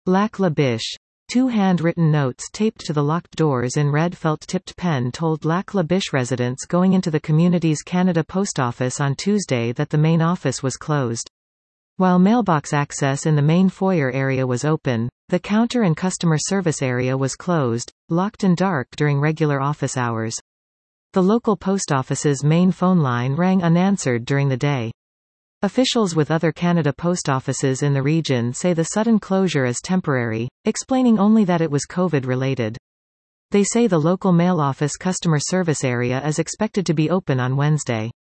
Lac La Biche. Two handwritten notes taped to the locked doors in red felt-tipped pen told Lac La Biche residents going into the community's Canada Post Office on Tuesday that the main office was closed. While mailbox access in the main foyer area was open, the counter and customer service area was closed, locked and dark during regular office hours. The local post office's main phone line rang unanswered during the day. Officials with other Canada Post offices in the region say the sudden closure is temporary, explaining only that it was COVID-related. They say the local mail office customer service area is expected to be open on Wednesday.